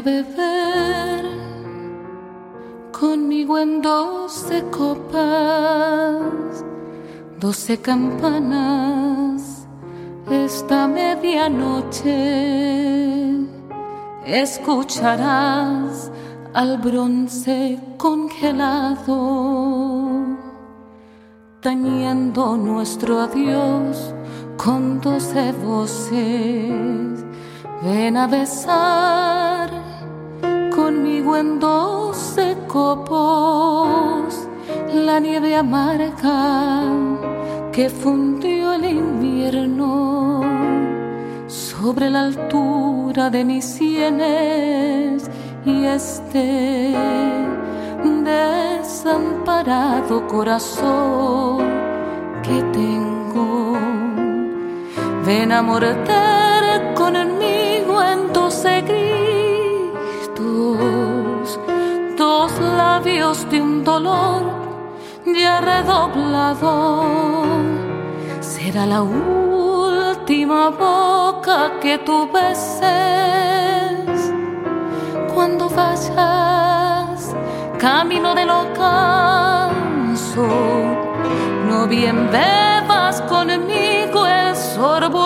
a beber conmigo en 12 copas, 12 campanas esta medianoche. Escucharás al bronce congelado tañendo nuestro adiós con 12 voces. Ven a besar conmigo en 12 copos la nieve amarga que fundió el invierno sobre la altura de mis sienes, y este desamparado corazón que tengo. Ven a morder conmigo en 12 gritos, 2 labios de un dolor ya redoblado. Será la última boca que tú beses cuando vayas camino del ocaso. No bien bebas conmigo el sorbo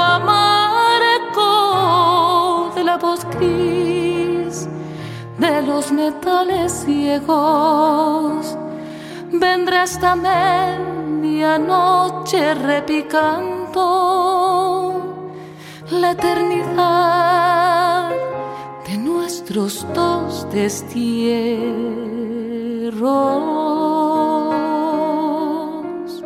amargo de la voz gris de los metales ciegos. Vendrá esta medianoche repicando la eternidad de nuestros 2 destierros.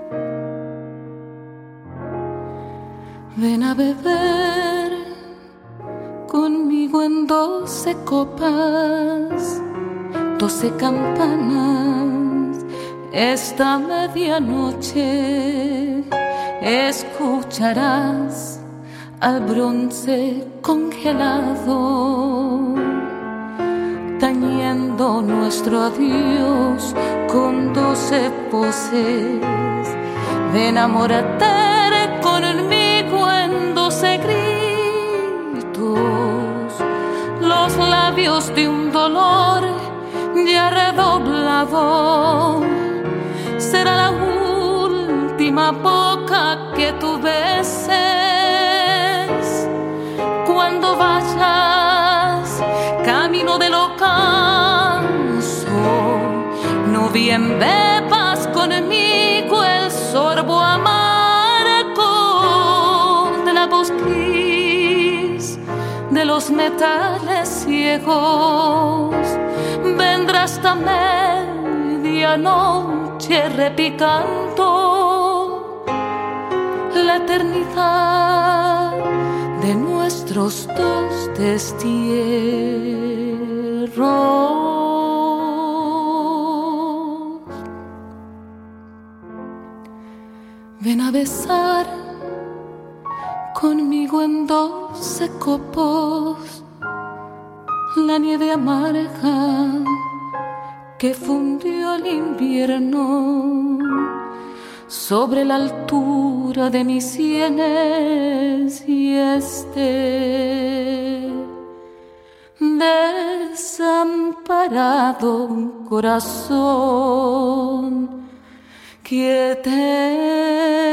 Ven a beber conmigo en 12 copas, 12 campanas esta medianoche. Escucharás al bronce congelado tañendo nuestro adiós con 12 voces. Ven a morder conmigo en 12 gritos, los labios de un dolor ya redoblado. Será la última boca que tú beses cuando vayas camino del ocaso. No bien bebas conmigo el sorbo amargo de la voz gris de los metales ciegos. Vendrá esta medianoche repicando la eternidad de nuestros 2 destierros. Ven a besar conmigo en 12 copos la nieve amarga que fundió el invierno sobre la altura de mis sienes, y este desamparado corazón que te